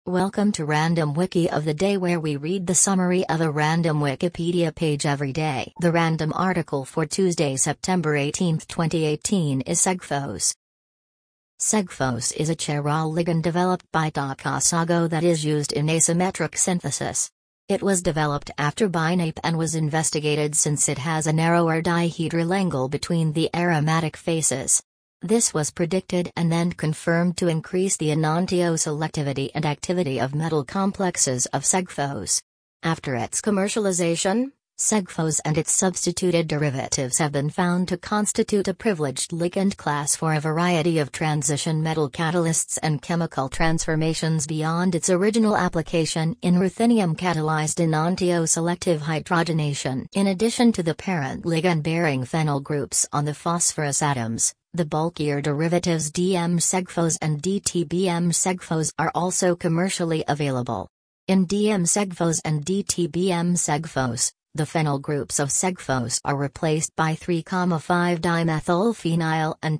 Welcome to Random Wiki of the Day, where we read the summary of a random Wikipedia page every day. The random article for Tuesday, September 18, 2018 is Segfos. Segfos is a chiral ligand developed by Takasago that is used in asymmetric synthesis. It was developed after Binape and was investigated since it has a narrower dihedral angle between the aromatic faces. This was predicted and then confirmed to increase the enantioselectivity and activity of metal complexes of Segfos. After its commercialization, Segfos and its substituted derivatives have been found to constitute a privileged ligand class for a variety of transition metal catalysts and chemical transformations beyond its original application in ruthenium-catalyzed enantioselective hydrogenation. In addition to the parent ligand-bearing phenyl groups on the phosphorus atoms, the bulkier derivatives DM-Segfos and DTBM-Segfos are also commercially available. In DM-Segfos and DTBM-Segfos, the phenyl groups of Segfos are replaced by 3,5-dimethylphenyl and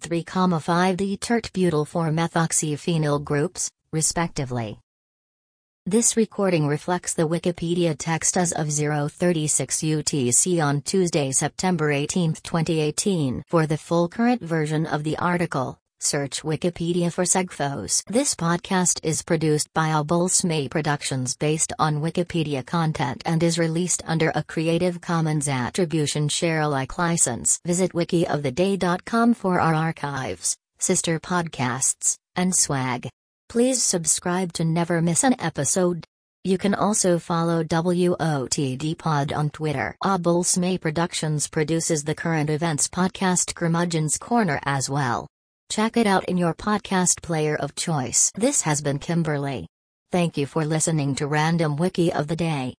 3,5-D-tert-butyl-4-methoxyphenyl groups, respectively. This recording reflects the Wikipedia text as of 0:36 UTC on Tuesday, September 18, 2018. For the full current version of the article, search Wikipedia for Segfos. This podcast is produced by Abulsme Productions based on Wikipedia content and is released under a Creative Commons Attribution Share Alike license. Visit wikioftheday.com for our archives, sister podcasts, and swag. Please subscribe to never miss an episode. You can also follow WOTD Pod on Twitter. Abulsme Productions produces the current events podcast Curmudgeon's Corner as well. Check it out in your podcast player of choice. This has been Kimberly. Thank you for listening to Random Wiki of the Day.